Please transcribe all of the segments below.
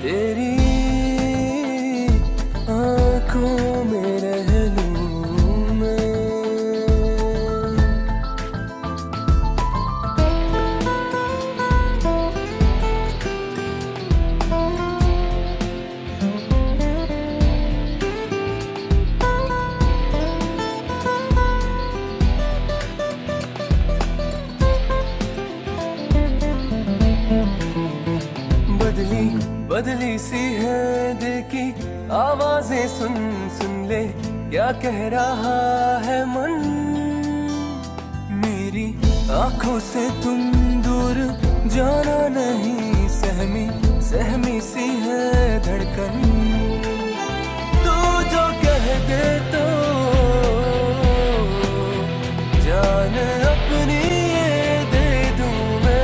तेरी आंखों में रह लूं मैं। बदली बदली सी है दिल की आवाजें, सुन सुन ले क्या कह रहा है मन। मेरी आंखों से तुम दूर जाना नहीं, सहमी सहमी सी है धड़कन। तू जो कह दे तो जान अपनी ये दे दूं मैं।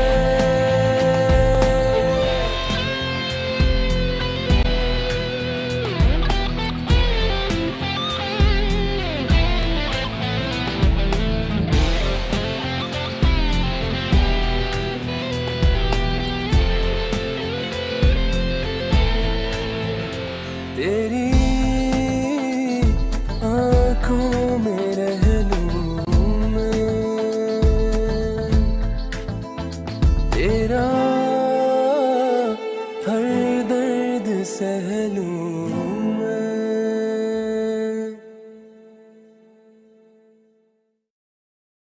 तेरी आंखों